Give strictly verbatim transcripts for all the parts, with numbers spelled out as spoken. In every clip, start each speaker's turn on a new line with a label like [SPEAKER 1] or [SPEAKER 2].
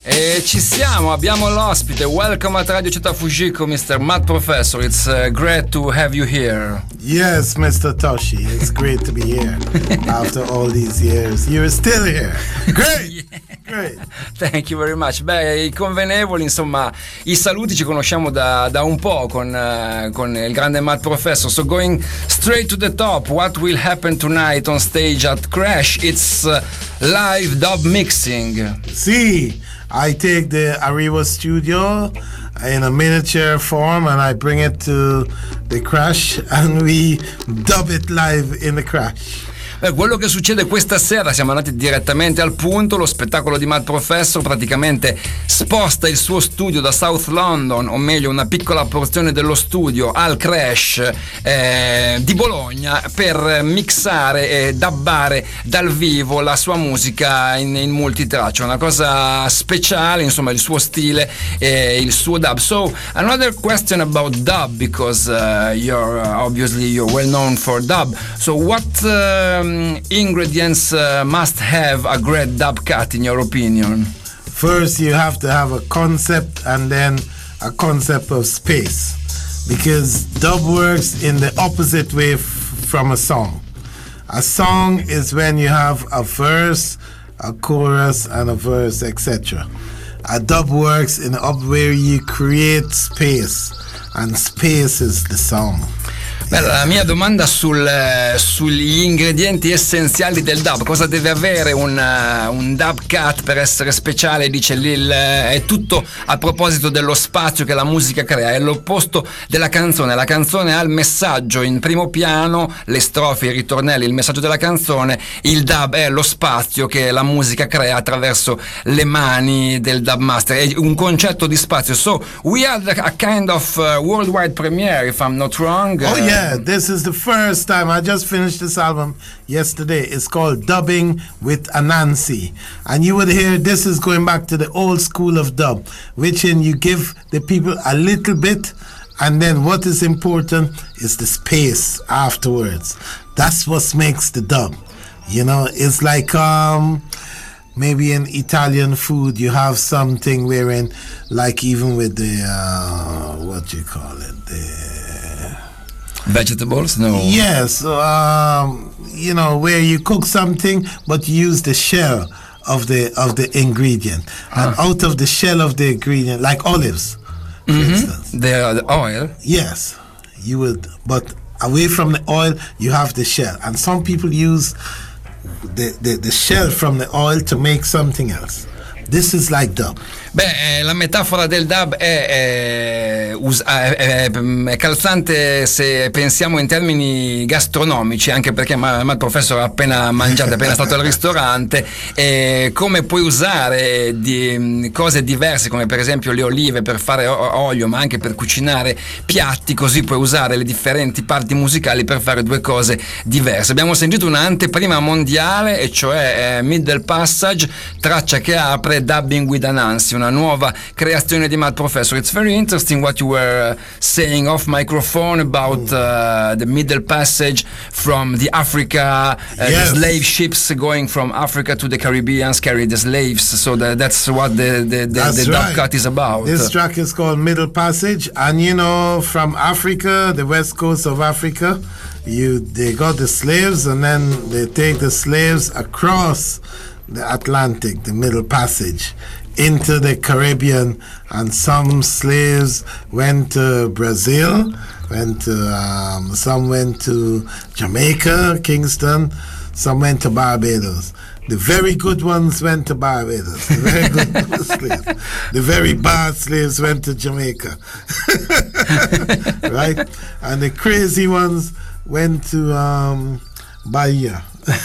[SPEAKER 1] E ci siamo, abbiamo l'ospite. Welcome at Radio Città Fujiko, mister Matt Professor. It's uh, great to have you here.
[SPEAKER 2] Yes, mister Toshi, it's great to be here after all these years. You're still here. Great!
[SPEAKER 1] Yeah.
[SPEAKER 2] Great.
[SPEAKER 1] Thank you very much. Beh, i convenevoli, insomma, i saluti ci conosciamo da, da un po' con, uh, con il grande Matt Professor. So going straight to the top, what will happen tonight on stage at Crash? It's uh, live dub mixing.
[SPEAKER 2] See, I take the Arriva studio in a miniature form and I bring it to the Crash and we dub it live in the Crash.
[SPEAKER 1] Beh, quello che succede questa sera, siamo andati direttamente al punto. Lo spettacolo di Matt Professor praticamente sposta il suo studio da South London, o meglio una piccola porzione dello studio, al Crash eh, di Bologna, per mixare e dubbare dal vivo la sua musica in, in multitraccia. Una cosa speciale, insomma, il suo stile e il suo dub. So another question about dub, because uh, you're uh, obviously you're well known for dub. So what um, ingredients uh, must have a great dub cut in your opinion?
[SPEAKER 2] First, you have to have a concept and then a concept of space, because dub works in the opposite way f- from a song. A song is when you have a verse, a chorus, and a verse, et cetera. A dub works in the up where you create space, and space is the song.
[SPEAKER 1] Beh, la mia domanda sul, sugli ingredienti essenziali del dub, cosa deve avere un, un dub cut per essere speciale, dice Lil, è tutto a proposito dello spazio che la musica crea, è l'opposto della canzone. La canzone ha il messaggio in primo piano, le strofe, i ritornelli, il messaggio della canzone. Il dub è lo spazio che la musica crea attraverso le mani del dub master, è un concetto di spazio. So we had a kind of uh, worldwide premiere, if I'm not wrong.
[SPEAKER 2] Oh yeah. Yeah, this is the first time. I just finished this album yesterday. It's called Dubbing with Anansi. And you would hear this is going back to the old school of dub, which in you give the people a little bit, and then what is important is the space afterwards. That's what makes the dub. You know, it's like um maybe in Italian food you have something wherein, like even with the uh what do you call it, the
[SPEAKER 1] vegetables? No.
[SPEAKER 2] Yes, um, you know, where you cook something but you use the shell of the of the ingredient, and
[SPEAKER 1] ah.
[SPEAKER 2] out of the shell of the ingredient, like olives, for
[SPEAKER 1] mm-hmm.
[SPEAKER 2] instance.
[SPEAKER 1] The, the oil.
[SPEAKER 2] Yes, you would, but away from the oil, you have the shell, and some people use the the, the shell from the oil to make something else. This is like dub.
[SPEAKER 1] Beh, eh, la metafora del dub è, è, è, è, è calzante se pensiamo in termini gastronomici, anche perché ma, ma il professore ha appena mangiato, è appena stato al ristorante, e come puoi usare di, cose diverse, come per esempio le olive per fare olio, ma anche per cucinare piatti, così puoi usare le differenti parti musicali per fare due cose diverse. Abbiamo sentito un'anteprima mondiale, e cioè eh, Middle Passage, traccia che apre Dubbing with Anansi, una nuova creazione di Matt Professor. It's very interesting what you were saying off microphone about uh, the Middle Passage from the Africa, uh,
[SPEAKER 2] yes.
[SPEAKER 1] the slave ships going from Africa to the Caribbean carry the slaves. So that, that's what the the, the, the
[SPEAKER 2] right.
[SPEAKER 1] dub cut is about.
[SPEAKER 2] This track is called Middle Passage, and you know, from Africa, the west coast of Africa, you they got the slaves, and then they take the slaves across the Atlantic, the Middle Passage, into the Caribbean, and some slaves went to Brazil, went to um, some went to Jamaica, Kingston, some went to Barbados. The very good ones went to Barbados. The very good slaves. The very bad slaves went to Jamaica. Right? And the crazy ones went to um, Bahia.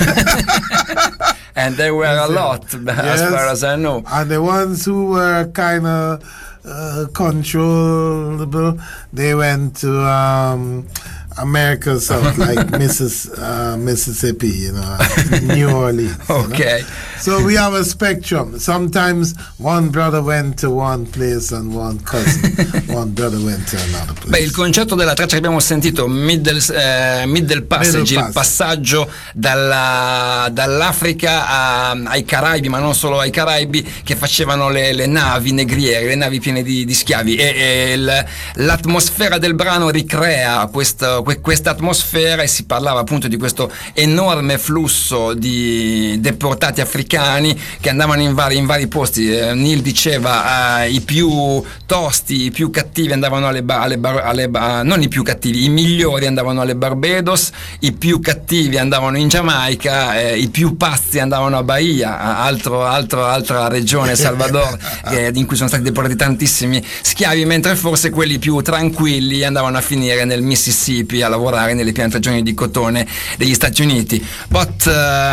[SPEAKER 1] And there were a lot, yes, as far as I know.
[SPEAKER 2] And the ones who were kind of uh, controllable, they went to um, America South, like Missis, uh, Mississippi, you know, New Orleans.
[SPEAKER 1] Okay.
[SPEAKER 2] You know? So we have a spectrum. Sometimes one brother went to one place and one cousin, one brother went to another place.
[SPEAKER 1] Beh, il concetto della traccia che abbiamo sentito, middle, eh, middle passage, middle il passaggio dalla, dall'Africa a, ai Caraibi, ma non solo ai Caraibi, che facevano le, le navi negriere, le navi piene di, di schiavi, e, e il, l'atmosfera del brano ricrea questa questa atmosfera, e si parlava appunto di questo enorme flusso di deportati africani che andavano in vari, in vari posti. eh, Neil diceva eh, i più tosti, i più cattivi andavano alle, ba, alle, bar, alle ba, non i più cattivi, i migliori andavano alle Barbados, i più cattivi andavano in Giamaica, eh, i più pazzi andavano a Bahia, altro, altro, altra regione, Salvador, eh, in cui sono stati deportati tantissimi schiavi, mentre forse quelli più tranquilli andavano a finire nel Mississippi a lavorare nelle piantagioni di cotone degli Stati Uniti. But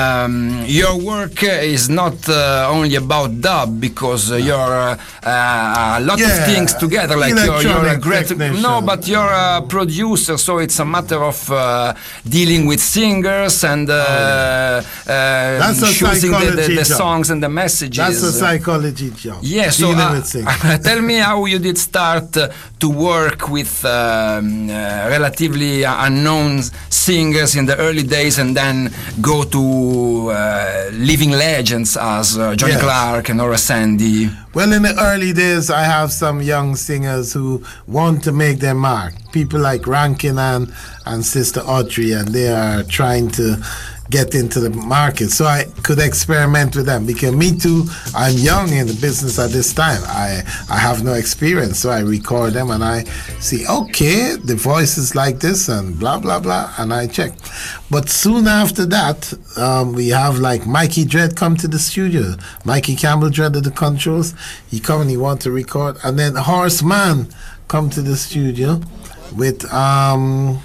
[SPEAKER 1] um, your work is not uh, only about dub, because you're uh, a lot
[SPEAKER 2] yeah,
[SPEAKER 1] of things together, like you're, you're a great no but you're a producer, so it's a matter of uh, dealing with singers and uh, uh, choosing the, the, the songs and the messages.
[SPEAKER 2] That's a psychology job.
[SPEAKER 1] Yeah, so uh, tell me how you did start uh, to work with um, uh, relatively unknown singers in the early days, and then go to uh, living legends as uh, Johnny yes. Clark and Nora Sandy.
[SPEAKER 2] Well, in the early days, I have some young singers who want to make their mark. People like Rankin and, and Sister Audrey, and they are trying to get into the market, so I could experiment with them, because me too, I'm young in the business at this time. I I have no experience, so I record them and I see, okay, the voice is like this and blah blah blah, and I check. But soon after that, um, we have like Mikey Dread come to the studio. Mikey Campbell Dread of the controls, he come and he want to record, and then Horseman come to the studio with um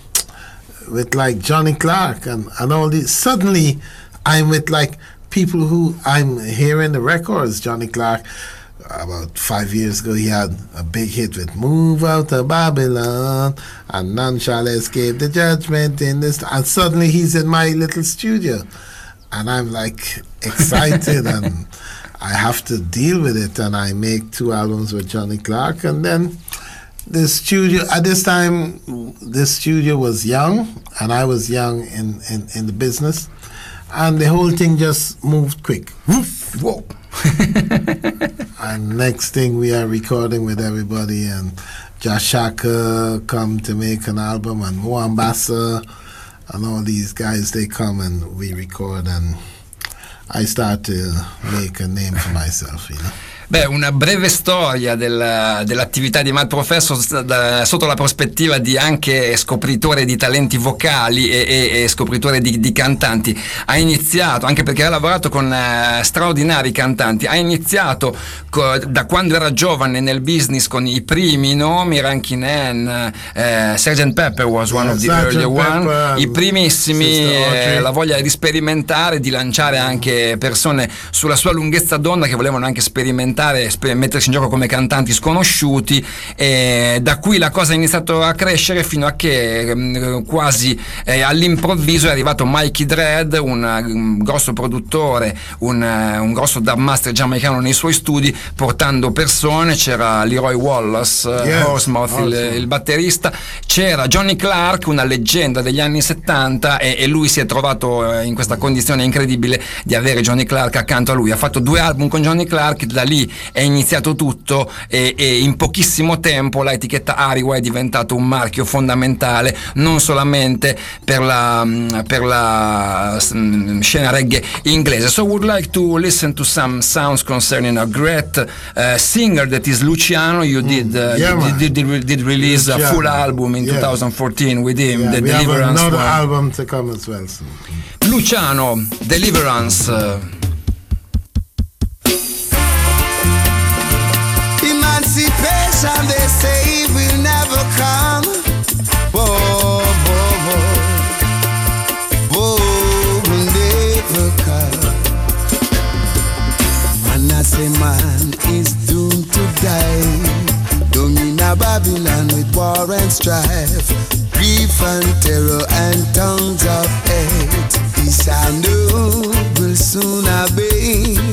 [SPEAKER 2] with like Johnny Clark and, and all these. Suddenly I'm with like people who I'm hearing the records. Johnny Clark, about five years ago, he had a big hit with Move Out of Babylon and None Shall Escape the Judgment in this, and suddenly he's in my little studio and I'm like excited and I have to deal with it, and I make two albums with Johnny Clark. And then the studio, at this time, the studio was young, and I was young in, in, in the business, and the whole thing just moved quick.
[SPEAKER 1] Whoa.
[SPEAKER 2] And next thing, we are recording with everybody, and Josh Shaka come to make an album, and Moambasa, and all these guys, they come and we record, and I start to make a name for myself, you know.
[SPEAKER 1] Beh, una breve storia del, dell'attività di Mad Professor da, sotto la prospettiva di anche scopritore di talenti vocali e, e, e scopritore di, di cantanti. Ha iniziato, anche perché ha lavorato con uh, straordinari cantanti, ha iniziato co, da quando era giovane nel business con i primi nomi, Rankin Man, uh, sergeant Pepper was one yeah, of the earlier one, i primissimi, eh, la voglia di sperimentare, di lanciare anche persone sulla sua lunghezza d'onda che volevano anche sperimentare, mettersi in gioco come cantanti sconosciuti, e da qui la cosa ha iniziato a crescere fino a che eh, quasi eh, all'improvviso è arrivato Mikey Dread, un, un grosso produttore, un, un grosso dub master giamaicano nei suoi studi, portando persone. C'era Leroy Wallace, yes, Horsemouth, awesome. il, il batterista, c'era Johnny Clark, una leggenda degli anni settanta, e, e lui si è trovato in questa condizione incredibile di avere Johnny Clark accanto a lui. Ha fatto due album con Johnny Clark, da lì è iniziato tutto, e, e in pochissimo tempo la etichetta Ariwa è diventato un marchio fondamentale non solamente per la, per la um, scena reggae inglese. So I would like to listen to some sounds concerning a great uh, singer that is Luciano. You did uh,
[SPEAKER 2] yeah,
[SPEAKER 1] did, did, did, did release Luciano. a full album in yeah. twenty fourteen with him,
[SPEAKER 2] yeah,
[SPEAKER 1] the
[SPEAKER 2] we
[SPEAKER 1] Deliverance
[SPEAKER 2] have another
[SPEAKER 1] one.
[SPEAKER 2] album to come as well soon.
[SPEAKER 1] Luciano, Deliverance. uh,
[SPEAKER 3] Emancipation, they say, will never come. Whoa, whoa, whoa, whoa, will never come. Man, I say man is doomed to die. Down in a Babylon with war and strife, grief and terror and tongues of hate. Peace I know will soon abate.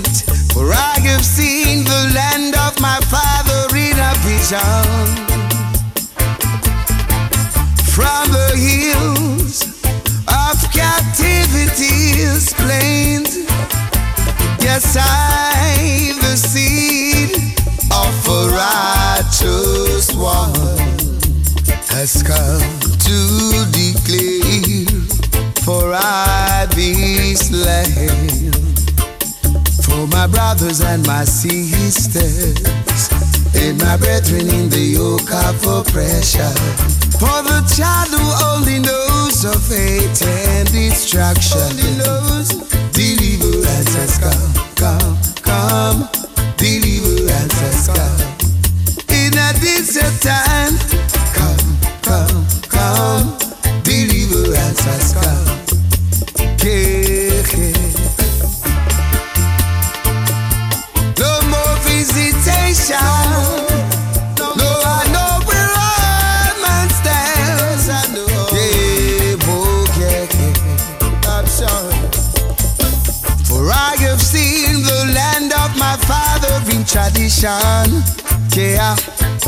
[SPEAKER 3] From the hills of captivity's plains, yes, I've the seed of a righteous one has come to declare, for I be slain for my brothers and my sisters, and my brethren in the yoke of oppression. For the child who only knows of hate and destruction, only knows deliverance has come, come, come, deliverance has come. In a desert time, come, come, come, deliverance has come. Yeah, yeah. No more visitation. Tradition, yeah,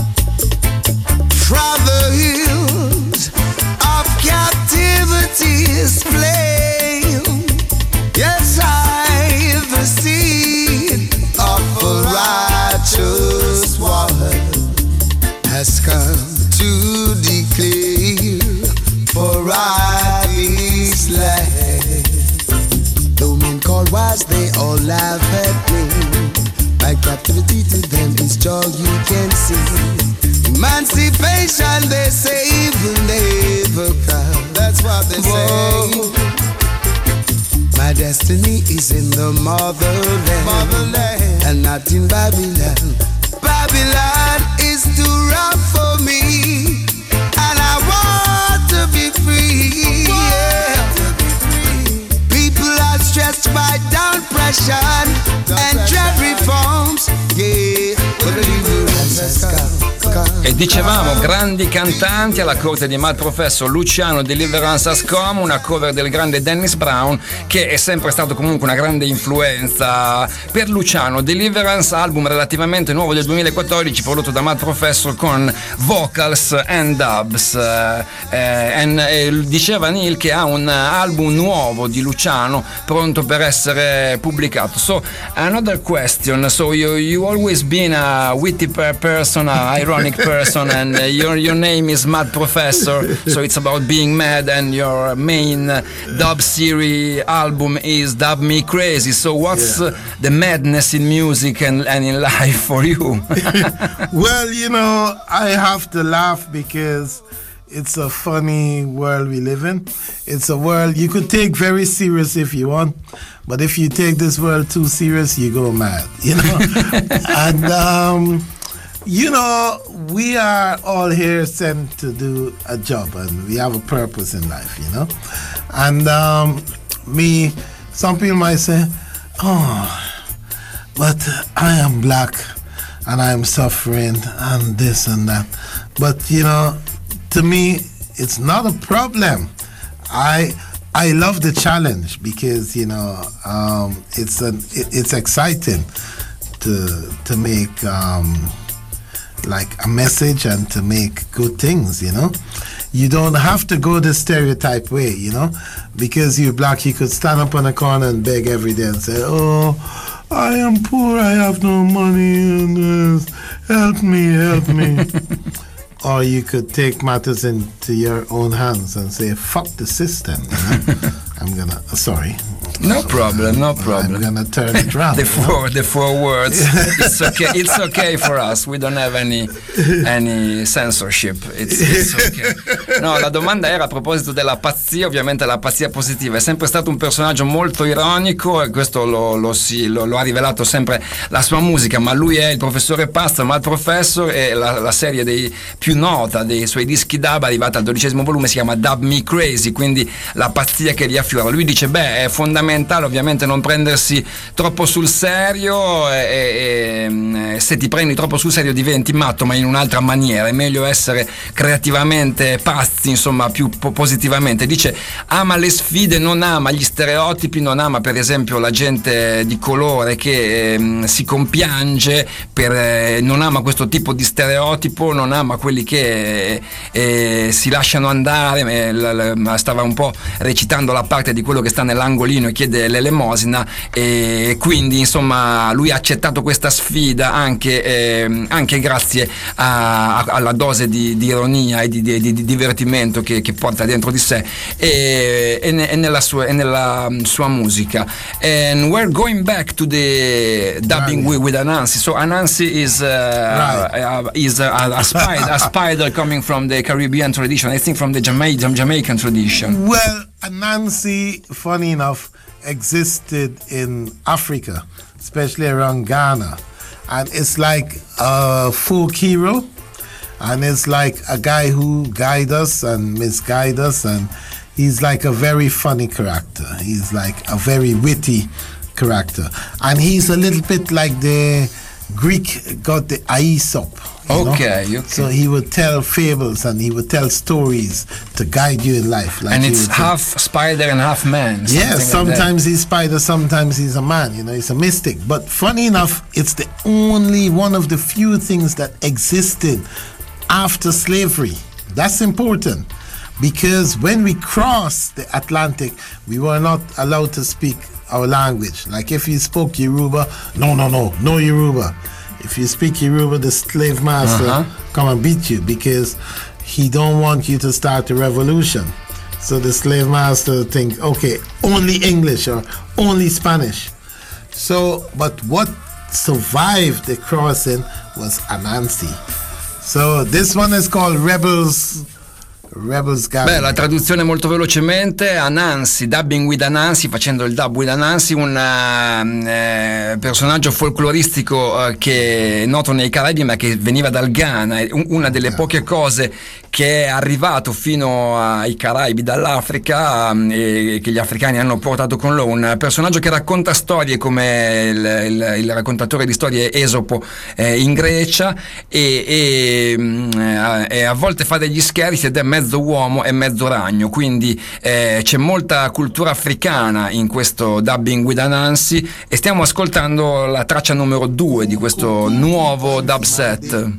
[SPEAKER 3] from the hills of captivity's flame, yes, I've the seed of a righteous one has come to declare, for I be slain. Though men call wise, they all laugh at me. My captivity to them is joy you can see. Emancipation, they say, will never come. That's what they Whoa. say. My destiny is in the motherland, motherland, and not in Babylon. Babylon is too rough for me, and I want to be free. Yeah. People are stressed by down pressure and dread reforms, yeah, but deliverance has come, come.
[SPEAKER 1] E dicevamo, grandi cantanti alla corte di Mad Professor. Luciano, Deliverance Has Come, una cover del grande Dennis Brown, che è sempre stato comunque una grande influenza per Luciano. Deliverance, album relativamente nuovo del duemilaquattordici, prodotto da Mad Professor con vocals and dubs. Eh, and, eh, diceva Neil che ha un album nuovo di Luciano pronto per essere pubblicato. So, another question. So you you always been a witty person, a ironic person, and uh, your your name is Mad Professor. So it's about being mad, and your main uh, dub series album is Dub Me Crazy. So what's yeah. uh, the madness in music and, and in life for you?
[SPEAKER 2] Well, you know, I have to laugh because it's a funny world we live in. It's a world you could take very serious if you want, but if you take this world too serious, you go mad, you know. And um, you know, we are all here sent to do a job, and we have a purpose in life, you know. And um, me, some people might say, "Oh, but I am black, and I am suffering, and this and that." But you know, to me, it's not a problem. I I love the challenge because you know um, it's an it, it's exciting to to make um, like a message and to make good things. You know, you don't have to go the stereotype way. You know, because you're black, you could stand up on a corner and beg every day and say, "Oh, I am poor, I have no money, and uh, help me, help me." Or you could take matters into your own hands and say, "Fuck the system." You know? I'm gonna. Sorry.
[SPEAKER 1] No problem. No problem.
[SPEAKER 2] I'm gonna turn it around.
[SPEAKER 1] the four, the four words. It's okay. It's okay for us. We don't have any, any censorship. It's, it's okay. No, la domanda era a proposito della pazzia. Ovviamente la pazzia positiva. È sempre stato un personaggio molto ironico e questo lo, lo, si, lo, lo ha rivelato sempre la sua musica. Ma lui è il professore Pasta, Mad Professor, e la, la serie dei più nota dei suoi dischi dub arrivata al dodicesimo volume si chiama Dub Me Crazy. Quindi la pazzia che gli affiora. Lui dice, beh, è fondamentale fondamentale ovviamente non prendersi troppo sul serio, e, e, e se ti prendi troppo sul serio diventi matto, ma in un'altra maniera. È meglio essere creativamente pazzi, insomma, più po- positivamente. Dice ama le sfide, non ama gli stereotipi, non ama per esempio la gente di colore che eh, si compiange per, eh, non ama questo tipo di stereotipo, non ama quelli che eh, si lasciano andare. eh, la, la, stava un po' recitando la parte di quello che sta nell'angolino e chiede l'elemosina, e quindi insomma lui ha accettato questa sfida anche, eh, anche grazie a, a, alla dose di, di ironia e di, di, di divertimento che, che porta dentro di sé e, e, ne, e, nella sua, e nella sua musica. And we're going back to the dubbing with, with Anansi. So Anansi is uh, right. uh, is a, a, spider, a spider coming from the Caribbean tradition, I think from the Jamaican Jamaican tradition.
[SPEAKER 2] Well, Anansi, funny enough, existed in Africa, especially around Ghana, and it's like a folk hero, and it's like a guy who guides us and misguides us, and he's like a very funny character. He's like a very witty character, and he's a little bit like the Greek god, the Aesop.
[SPEAKER 1] Okay, okay.
[SPEAKER 2] So he would tell fables and he would tell stories to guide you in life. Like
[SPEAKER 1] and it's half
[SPEAKER 2] think.
[SPEAKER 1] spider and half man.
[SPEAKER 2] Yeah, sometimes
[SPEAKER 1] like
[SPEAKER 2] he's spider, sometimes he's a man. You know, he's a mystic. But funny enough, it's the only one of the few things that existed after slavery. That's important, because when we crossed the Atlantic, we were not allowed to speak our language. Like if you spoke Yoruba, no, no, no, no Yoruba. If you speak Yoruba, the slave master uh-huh. come and beat you, because he don't want you to start a revolution. So the slave master think, okay, only English or only Spanish. So, but what survived the crossing was Anansi. So this one is called Rebels. Rebels
[SPEAKER 1] Beh, la traduzione molto velocemente: Anansi, dubbing with Anansi, facendo il dub with Anansi, un eh, personaggio folcloristico eh, che è noto nei Caraibi ma che veniva dal Ghana. Una delle poche cose che è arrivato fino ai Caraibi dall'Africa eh, e che gli africani hanno portato con loro. Un personaggio che racconta storie come il, il, il raccontatore di storie Esopo eh, in Grecia, e, e, e a volte fa degli scherzi ed è mezzo uomo e mezzo ragno, quindi eh, c'è molta cultura africana in questo dubbing with Anansi, e stiamo ascoltando la traccia numero due di questo nuovo dub set.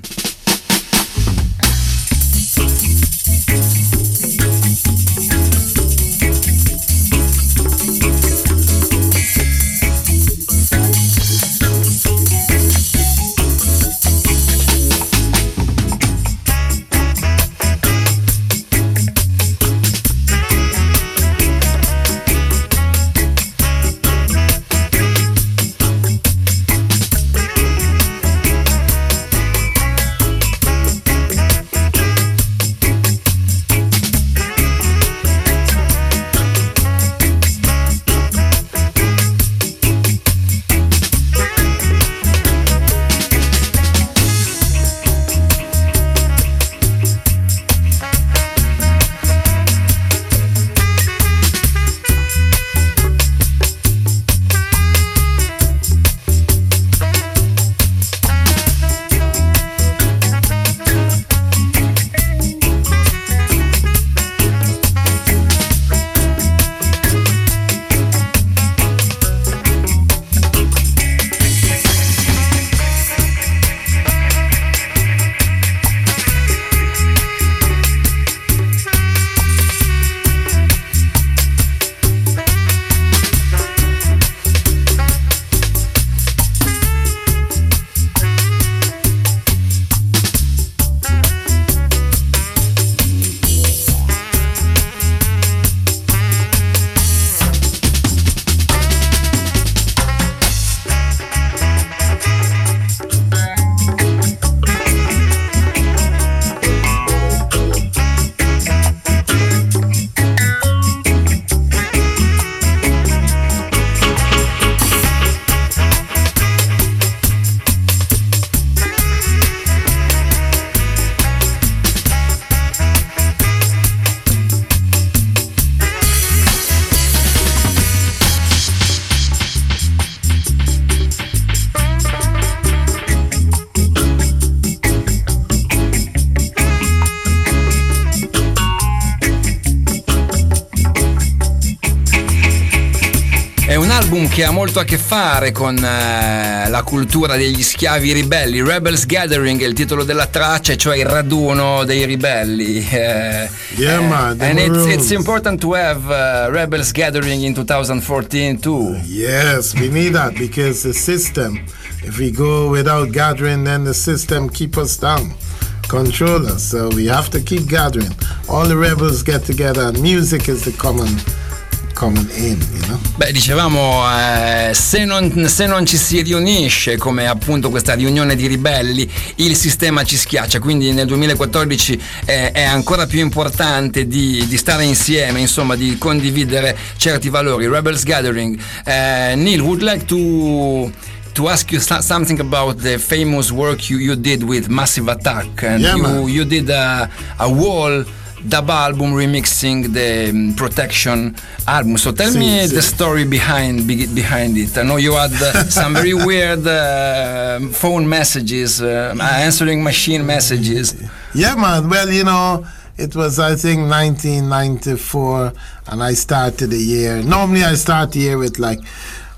[SPEAKER 1] album che ha molto a che fare con eh, la cultura degli schiavi ribelli. Rebels Gathering è il titolo della traccia, cioè il raduno dei ribelli. Eh,
[SPEAKER 2] yeah,
[SPEAKER 1] eh,
[SPEAKER 2] man.
[SPEAKER 1] And it's, it's important to have uh, Rebels Gathering in twenty fourteen too.
[SPEAKER 2] Yes, we need that because the system, if we go without gathering, then the system keep us down, control us. So we have to keep gathering. All the rebels get together, and music is the common common aim, you know?
[SPEAKER 1] Beh, dicevamo, eh, se, non, se non ci si riunisce, come appunto questa riunione di ribelli, il sistema ci schiaccia, quindi nel duemilaquattordici eh, è ancora più importante di, di stare insieme, insomma, di condividere certi valori. Rebels Gathering. eh, Neil, would like to to ask you something about the famous work you, you did with Massive Attack, and
[SPEAKER 2] yeah,
[SPEAKER 1] you, you did a, a wall dub album remixing the um, Protection album. So tell
[SPEAKER 2] si,
[SPEAKER 1] me
[SPEAKER 2] si.
[SPEAKER 1] the story behind be, behind it. I know you had uh, some very weird uh, phone messages, uh, answering machine messages.
[SPEAKER 2] Yeah, man. Well, you know, it was, I think, nineteen ninety-four, and I started the year. Normally, I start the year with like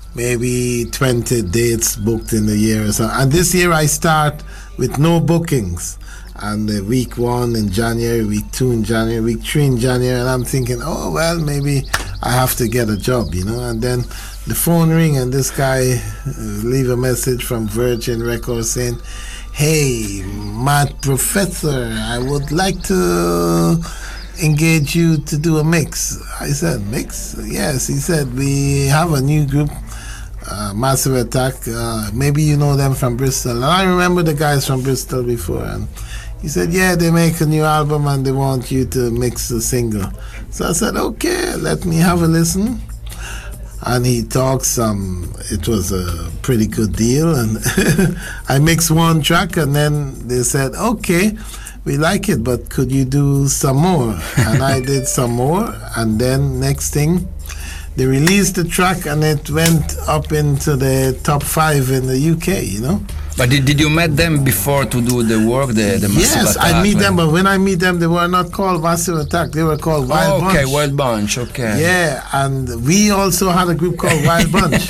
[SPEAKER 2] maybe twenty dates booked in the year or so. And this year, I start with no bookings. And uh, week one in January, week two in January, week three in January, and I'm thinking, oh, well, maybe I have to get a job, you know. And then the phone ring, and this guy uh, leave a message from Virgin Records saying, hey, Matt Professor, I would like to engage you to do a mix. I said, mix? Yes. He said, we have a new group, uh, Massive Attack. Uh, maybe you know them from Bristol. And I remember the guys from Bristol before, and he said, yeah, they make a new album and they want you to mix the single. So I said, okay, let me have a listen. And he talked some, it was a pretty good deal. And I mixed one track, and then they said, okay, we like it, but could you do some more? And I did some more. And then next thing, they released the track, and it went up into the top five in the U K, you know.
[SPEAKER 1] But did, did you meet them before to do the work, the, the Massive
[SPEAKER 2] Yes,
[SPEAKER 1] Attack?
[SPEAKER 2] I meet them, but when I meet them, they were not called Massive Attack. They were called Wild
[SPEAKER 1] oh, okay,
[SPEAKER 2] Bunch.
[SPEAKER 1] Wild Bunch, okay.
[SPEAKER 2] Yeah, and we also had a group called Wild Bunch.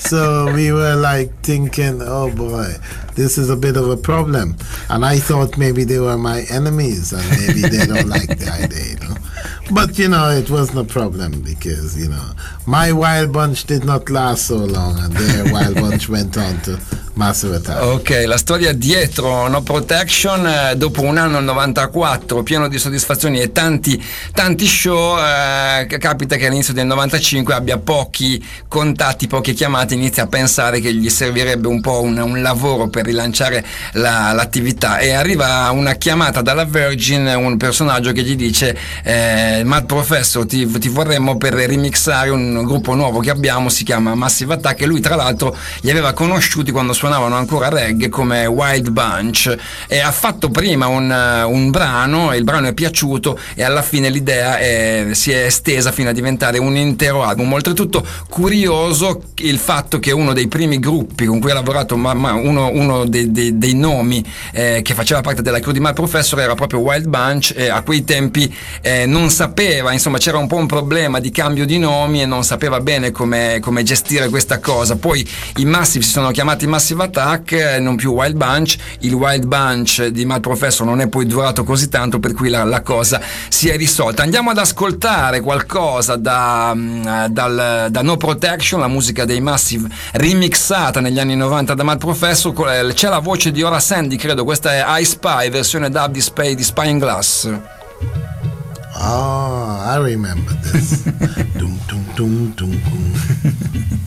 [SPEAKER 2] So we were like thinking, oh boy, this is a bit of a problem. And I thought maybe they were my enemies, and maybe they don't like the idea, you know. But, you know, it wasn't a problem because, you know, my Wild Bunch did not last so long, and their Wild Bunch went on to Massive Attack.
[SPEAKER 1] Ok, la storia dietro No Protection, eh, dopo un anno, il novantaquattro, pieno di soddisfazioni e tanti, tanti show, eh, capita che all'inizio del novantacinque abbia pochi contatti, poche chiamate, inizia a pensare che gli servirebbe un po' un, un lavoro per rilanciare la, l'attività, e arriva una chiamata dalla Virgin, un personaggio che gli dice eh, Matt Professor, ti, ti vorremmo per remixare un gruppo nuovo che abbiamo, si chiama Massive Attack, e lui tra l'altro li aveva conosciuti quando suonavano ancora reggae come Wild Bunch, e ha fatto prima un, un brano, e il brano è piaciuto, e alla fine l'idea è, si è estesa fino a diventare un intero album. Oltretutto curioso il fatto che uno dei primi gruppi con cui ha lavorato, ma, ma uno, uno dei, dei, dei nomi eh, che faceva parte della crew di Matt Professor era proprio Wild Bunch, e a quei tempi eh, non sapeva, insomma c'era un po' un problema di cambio di nomi e non sapeva bene come, come gestire questa cosa. Poi i Massive si sono chiamati Massive Attack, non più Wild Bunch. Il Wild Bunch di Matt Professor non è poi durato così tanto, per cui la, la cosa si è risolta. Andiamo ad ascoltare qualcosa da, dal, da No Protection, la musica dei Massive remixata negli anni novanta da Matt Professor. C'è la voce di Ora Sandy, credo. Questa è I Spy, versione dub di Spy di Spying Glass.
[SPEAKER 2] Oh, I remember this. dum, dum, dum, dum, dum.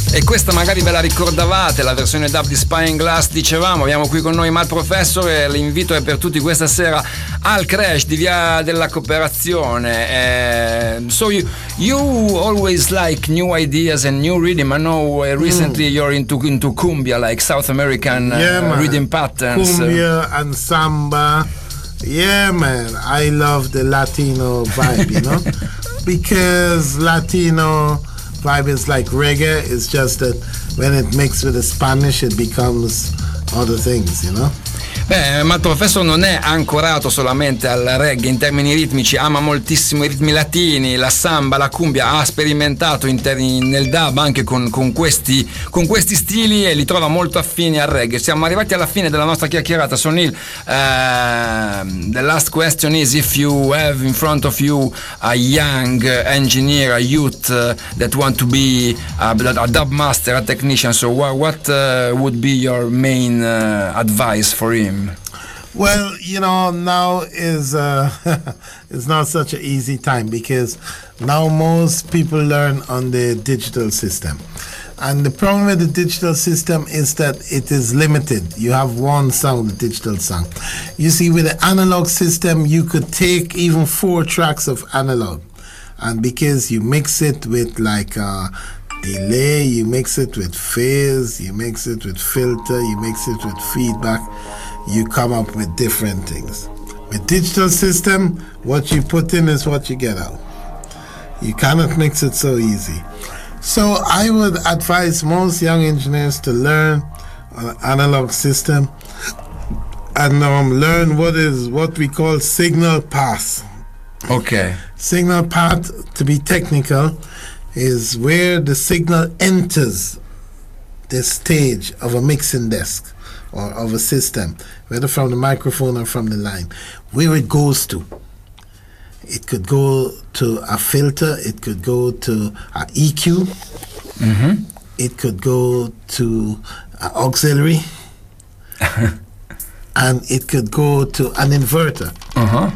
[SPEAKER 1] E questa magari ve la ricordavate, la versione dub di Spying Glass. Dicevamo, abbiamo qui con noi Mal Professor e l'invito è per tutti questa sera al Crash di Via della Cooperazione. Uh, so you, you always like new ideas and new rhythm. I know uh, recently mm. you're into into cumbia, like South American uh,
[SPEAKER 2] yeah,
[SPEAKER 1] rhythm patterns.
[SPEAKER 2] Cumbia and samba. Yeah, man, I love the Latino vibe, you know, because Latino vibe is like reggae. It's just that when it mixes with the Spanish, it becomes other things, you know.
[SPEAKER 1] Beh, ma il professor non è ancorato solamente al reggae in termini ritmici, ama moltissimo i ritmi latini, la samba, la cumbia, ha sperimentato in termini, nel dub anche con, con, questi, con questi stili e li trova molto affini al reggae. Siamo arrivati alla fine della nostra chiacchierata. Sonil, uh, the last question is if you have in front of you a young engineer, a youth uh, that want to be a, a dub master, a technician, so what, what uh, would be your main uh, advice for him?
[SPEAKER 2] Well, you know, now is uh, it's not such an easy time because now most people learn on the digital system. And the problem with the digital system is that it is limited. You have one sound, the digital sound. You see, with the analog system, you could take even four tracks of analog. And because you mix it with like uh, delay, you mix it with phase, you mix it with filter, you mix it with feedback, you come up with different things. With digital system, what you put in is what you get out. You cannot mix it so easy. So I would advise most young engineers to learn an analog system and um, learn what is what we call signal path.
[SPEAKER 1] Okay.
[SPEAKER 2] Signal path, to be technical, is where the signal enters the stage of a mixing desk or of a system, whether from the microphone or from the line, where it goes to. It could go to a filter, it could go to an E Q, mm-hmm. It could go to an auxiliary, and it could go to an inverter. Uh-huh.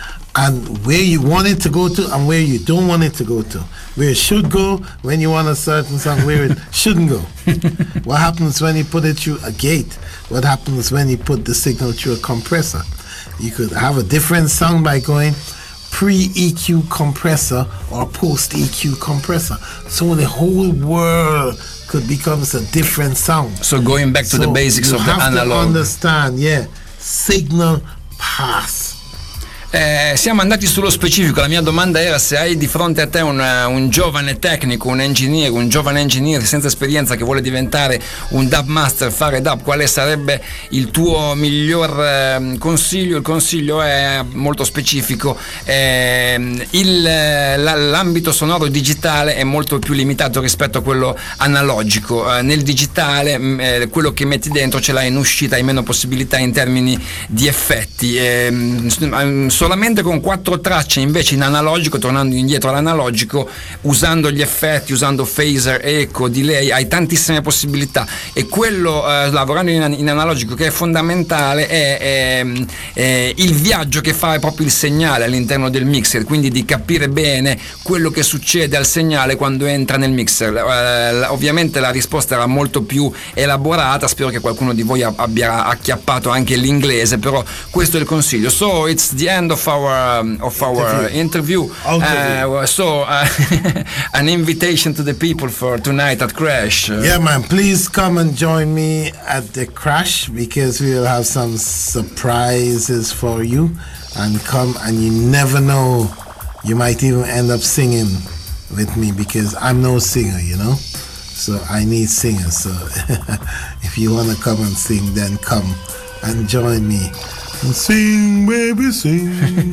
[SPEAKER 2] And where you want it to go to and where you don't want it to go to. Where it should go when you want a certain song, where it shouldn't go. What happens when you put it through a gate? What happens when you put the signal through a compressor? You could have a different sound by going pre-E Q compressor or post-E Q compressor. So the whole world could become a different sound.
[SPEAKER 1] So going back to so the basics of the analog.
[SPEAKER 2] You have to understand, yeah, signal path.
[SPEAKER 1] Eh, siamo andati sullo specifico. La mia domanda era se hai di fronte a te un, un giovane tecnico, un engineer, un giovane engineer senza esperienza che vuole diventare un dub master, fare dub, quale sarebbe il tuo miglior eh, consiglio? Il consiglio è molto specifico. Eh, il, la, l'ambito sonoro digitale è molto più limitato rispetto a quello analogico. Eh, nel digitale eh, quello che metti dentro ce l'hai in uscita, hai meno possibilità in termini di effetti. Eh, solamente con quattro tracce invece in analogico, tornando indietro all'analogico, usando gli effetti, usando phaser, echo, delay, hai tantissime possibilità. E quello eh, lavorando in, in analogico che è fondamentale è, è, è il viaggio che fa proprio il segnale all'interno del mixer, quindi di capire bene quello che succede al segnale quando entra nel mixer. Eh, ovviamente la risposta era molto più elaborata, spero che qualcuno di voi abbia acchiappato anche l'inglese, però questo è il consiglio. So it's the end of our um, of our interview. interview. Uh, so uh, an invitation to the people for tonight at Crash.
[SPEAKER 2] Yeah, man, please come and join me at the Crash because we will have some surprises for you. And come, and you never know, you might even end up singing with me because I'm no singer, you know. So I need singers. So if you want to come and sing, then come and join me. Sing, baby, sing.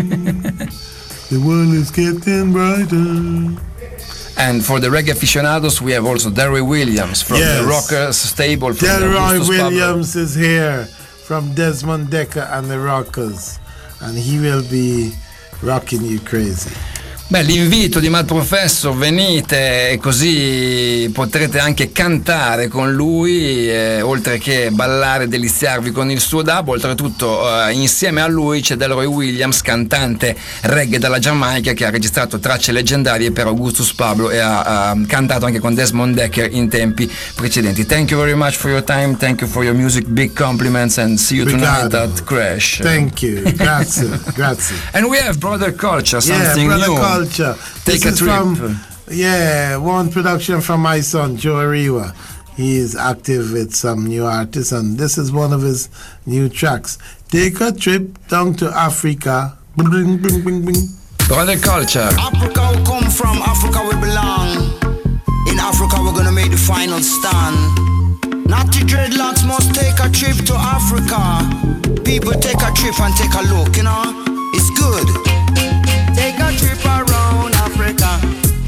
[SPEAKER 2] The world is getting brighter.
[SPEAKER 1] And for the reggae aficionados, we have also Derry Williams from yes. the Rockers stable.
[SPEAKER 2] Derry Williams Pablo. is here from Desmond Decker and the Rockers, and he will be rocking you crazy.
[SPEAKER 1] Beh, l'invito di Mad Professor, venite e così potrete anche cantare con lui, eh, oltre che ballare e deliziarvi con il suo dub. Oltretutto eh, insieme a lui c'è Delroy Williams, cantante reggae dalla Giamaica, che ha registrato tracce leggendarie per Augustus Pablo e ha, ha cantato anche con Desmond Decker in tempi precedenti. Thank you very much for your time, thank you for your music, big compliments, and see you tonight at Crash.
[SPEAKER 2] Thank you, grazie, grazie.
[SPEAKER 1] And we have Brother Culture, something
[SPEAKER 2] yeah, Brother
[SPEAKER 1] new.
[SPEAKER 2] Culture.
[SPEAKER 1] Take
[SPEAKER 2] this
[SPEAKER 1] a
[SPEAKER 2] is
[SPEAKER 1] trip.
[SPEAKER 2] From, yeah, one production from my son Joe Ariwa. He is active with some new artists, and this is one of his new tracks. Take a trip down to Africa. Bing, bing, bing, bing.
[SPEAKER 1] Brother Culture.
[SPEAKER 4] Africa we come from, Africa we belong. In Africa we're gonna make the final stand. Natty dreadlocks must take a trip to Africa. People take a trip and take a look, you know. It's good. Take a trip around Africa.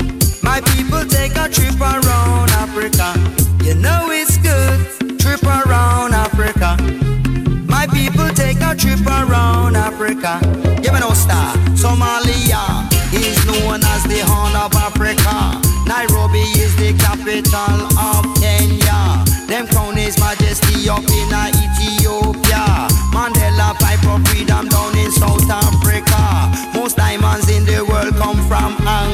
[SPEAKER 4] My people take a trip around Africa. You know it's good. Trip around Africa. My people take a trip around Africa. Give me no star. Somalia is known as the Horn of Africa. Nairobi is the capital of Kenya. Them crown His Majesty up in Ethiopia. Mandela fight for freedom down in South Africa. Most diamonds in the world come from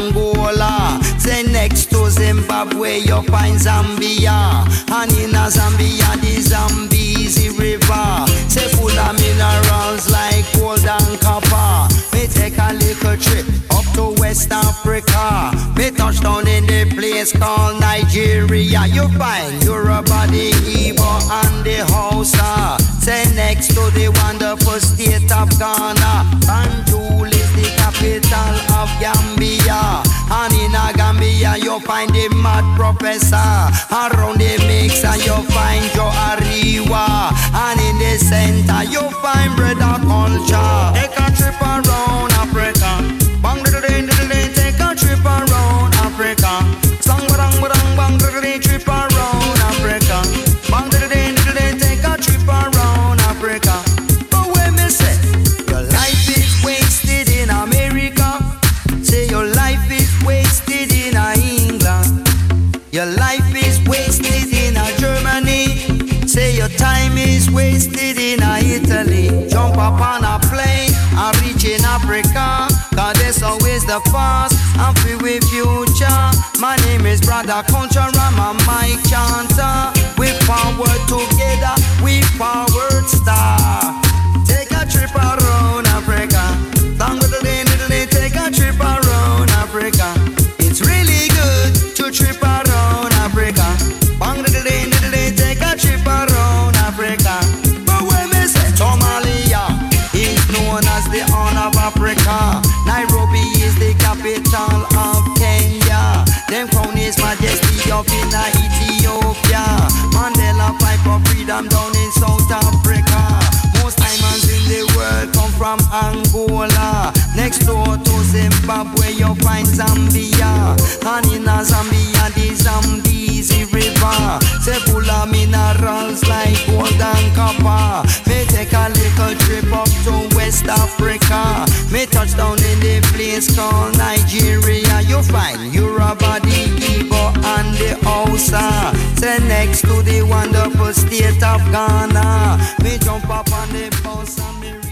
[SPEAKER 4] Angola. Say next to Zimbabwe you find Zambia. And in Zambia the Zambezi River. Say full of minerals like gold and copper. Me take a little trip up to West Africa. Me touch down in the place called Nigeria. You find Yoruba, the Igbo and the Hausa. Say next to the wonderful state of Ghana. Banjul is the capital of Gambia. And in a Gambia you find the Mad Professor. Around the mix and you find Joe Ariwa. And in the center you find Brother Culture. Take a trip around Africa. Bang diddle diddle diddle, take a trip around Africa. Sang badang badang bang diddle diddle, trip around Africa. Bang diddle diddle diddle, take a trip around Africa. But when me say your life is wasted in America, say your life is wasted in England, your life is wasted in Germany, say your time is wasted in Italy. Jump up on a plane and reach in Africa, cause there's always the past and feel with future. My name is Brother Culture, I'm a mic chanter. We forward together, we forward star. Take a trip around Africa. Down with the day, little day, take a trip around Africa. It's really good to trip around Africa. Bang the day, little day, take a trip around Africa. But when we say Somalia is known as the Horn of Africa. Nairobi is the capital of Kenya. Them crown His Majesty up in Ethiopia. Mandela fight for freedom down in South Africa. Most diamonds in the world come from Angola. Next door to Zimbabwe you find Zambia. And in Zambia the Zambezi River. Say full of minerals like gold and copper. Me take a little trip up to West Africa. Me touch down in the place called Nigeria. You find Yoruba, the Igbo and the Hausa. Say next to the wonderful state of Ghana. Me jump up on the bus and me